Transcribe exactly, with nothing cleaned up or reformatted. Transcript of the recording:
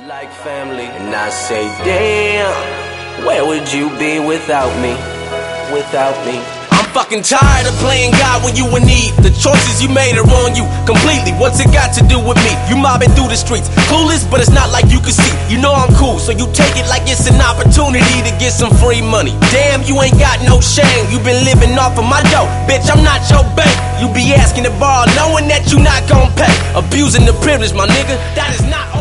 like family. And I say, damn, where would you be without me? Without me. I'm fucking tired of playing God when you in need. The choices you made are on you completely. What's it got to do with me? You mobbing through the streets, clueless, but it's not like you can see. You know I'm cool, so you take it like it's an opportunity to get some free money. Damn, you ain't got no shame. You been living off of my dough. Bitch, I'm not your bank. You be asking to borrow knowing that you not gon' pay. Abusing the privilege, my nigga, that is not